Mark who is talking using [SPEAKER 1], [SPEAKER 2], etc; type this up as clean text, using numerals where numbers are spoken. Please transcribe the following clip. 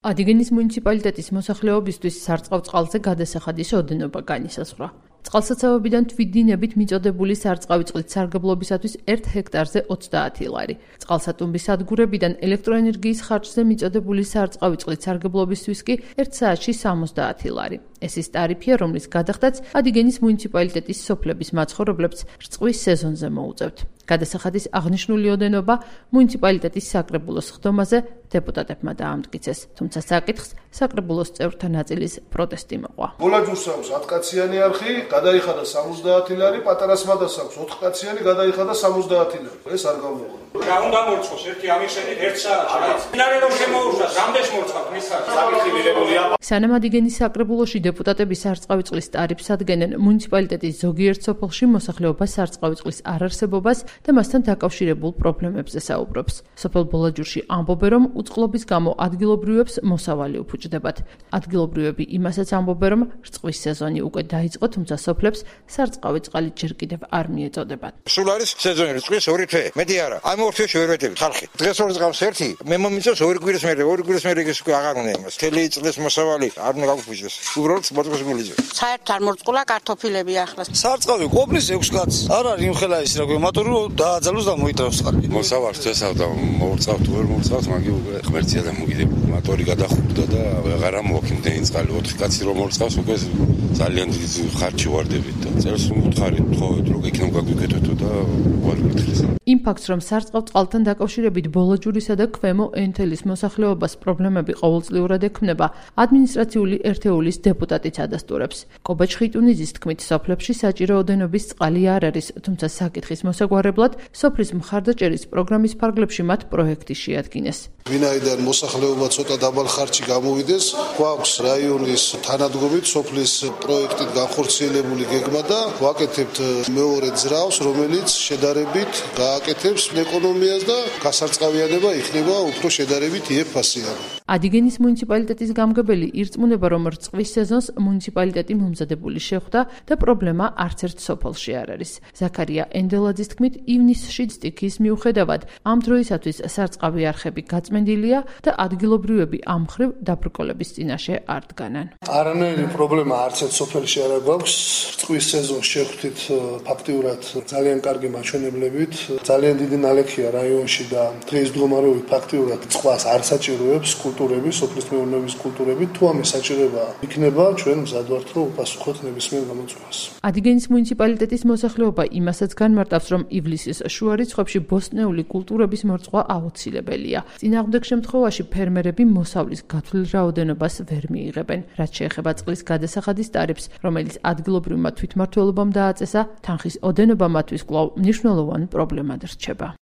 [SPEAKER 1] Adigénis მუნიციპალიტეტის მოსახლეობისთვის სარწყავ წყალზე გადასახადის ოდენობა განისაზღვრა. წყალსაცავებიდან თვითდინებით მიწოდებული სარწყავი წყლის სარგებლობისათვის 1 ჰექტარზე 30 ლარი. წყალსატუმბის სადგურებიდან ელექტროენერგიის ხარჯზე მიწოდებული სარწყავი წყლის სარგებლობისთვის კი 1 საათში 70 ლარი. ეს ის ტარიფია, რომლის გადახდაც Adigénis მუნიციპალიტეტის სოფლების მაცხოვრებლებს რწყვის სეზონზე მოუწევთ. გადასახადის აღნიშნული ოდენობა მუნიციპალიტეტის საკრებულოს ხდომაზე დეპუტატებმა დაამტკიცეს, თუმცა საკითხს საკრებულოს წევრთა ნაწილის პროტესტი მოყვა.
[SPEAKER 2] ბოლაჯურს აქვს 10 კაციანი არხი, გადაიხადა 70 ლარი, პატარა სმადას აქვს 4 კაციანი, გადაიხადა 70 ლარი. ეს არ გამოუყო.
[SPEAKER 3] რა უნდა მორწყოს ერთი ამიხსენით 1 საათში. მინარე რომ შემოუშვას, რამდენს მორწყავთ მის საკითხი მიღებულია.
[SPEAKER 1] სანამ Adigénis საკრებულოში დეპუტატები სარწყავი წყლის ტარიფს ადგენენ მუნიციპალიტეტის ზოგიერთ სოფელში მოსახლეობა სარწყავი წყლის არარსებობას და მასთან დაკავშირებულ პრობლემებზე საუბრობს. სოფელ ბოლაჯურში ამბობენ, რომ უწყლობის გამო ადგილობრივებს მოსავალი უფუჭდებათ. ადგილობრივები იმასაც ამბობენ, რომ რწყვის სეზონი უკვე დაიწყო, თუმცა სოფლებს სარწყავი წყალი ჯერ კიდევ არ მიეწოდებათ.
[SPEAKER 4] სულ არის სეზონი რწყვის 2 თვე, მეტი არა. ამ 2 თვეში ვერ ვეტევით ხალხი. დღეს ორ წამს ერთი, მე მომიწევს 2 კვირის მერე ის უკვე აღარ უნდა იმას. თელი წლის მოსავალი არ უნდა გაგფუჭდეს. უბრალოდ მოწყოს გულიძე.
[SPEAKER 5] საერთოდ არ მორწყულა კარტოფილები ახლა.
[SPEAKER 6] სარწყავი ყოფნის 6 კაცს. არ არის იმხელა ის რა ქვია, მათური დააძალოს და მოიტრავს ხარკი.
[SPEAKER 7] მოსავარს წესავდა, მოურწავთ, ვერ მოურწავთ, მაგი უკვე ღმერთია და მოგიდებული. მოტორი გადახურდა და აღარ მოაქიმდენი წყალი 4 კაცი რომ მოურწავს, უკვე ძალიან დიდი ხარჯი ვარდებით და წელს უთხარით, თხოვეთ, რომ იქნებ გაგვიკეთეთო და ვარ გითხრის.
[SPEAKER 1] იმ ფაქტს, რომ სარწყავ წყალთან დაკავშირებით ბოლაჯურისა და ქვემო ენთელის მოსახლეობას პრობლემები ყოველწლიურად ექმნება, ადმინისტრაციული ერთეულის დეპუტატიც ადასტურებს. კობა ჩხიტუნიძის თქმით, სოფლებში საჭირო ოდენობის წყალი არ არის, თუმცა საკითხის მოსაგვარებლად სოფლის მხარდაჭერის პროგრამის ფარგლებში მათ პროექტი შეადგინეს.
[SPEAKER 2] ვინაიდან მოსახლეობა ცოტა დაბალ ხარჯში გამოვიდეს, გვაქვს რაიონის თანადგომით სოფლის პროექტით განხორციელებული გეგმა და ვაკეთებთ მეორე ძრავს, რომელიც შედარებით გააკეთებს ეკონომიას და გასარწყავიანება იქნება უფრო შედარებით იეფასიანი.
[SPEAKER 1] Adigénis მუნიციპალიტეტის გამგებელი ირწმუნება, რომ რწყვის სეზონს მუნიციპალიტეტი მომზადებული შეხვდა და პრობლემა არც ერთ სოფელში არ არის. ზაქარია ენდელაძის თქმით, ივნისში სტიქის მიუხედავად ამ დროისათვის სარწყავი არხები გაწმენდილია და ადგილობრივები ამ მხრივ დაბრკოლების წინაშე არ დგანან.
[SPEAKER 2] არანაირი პრობლემა არც ერთ სოფელში არ გვაქვს. რწყვის სეზონს შეხვდით ფაქტიურად ძალიან კარგი მაჩვენებლებით. ძალიან დიდი ნალექია რაიონში და დღის მდგომარეობით ფაქტიურად წყლას არ საჭიროებს კულტურები, სოფლის მეურნეობის კულტურები. თუ ამის საჭიროება იქნება, ჩვენ მზად ვართ, რომ უპასუხოთ ნებისმიერ გამოწვევას.
[SPEAKER 1] Adigénis მუნიციპალიტეტის მოსახლეობა იმასაც განმარტავს, რომ ივლისის შუა რიცხვებში ბოსტნეული კულტურების მორწყვა აუცილებელია. წინააღმდეგ შემთხვევაში ფერმერები მოსავლის გათვლილ რაოდენობას ვერ მიიღებენ. რაც შეეხება წყლის გადასახადის ტარიფს, რომელიც ადგილობრივმა თვითმმართველობამ დააწესა, თანხის ოდენობა მათთვის კვლავ მნიშვნელოვანი პრობლემად რჩება.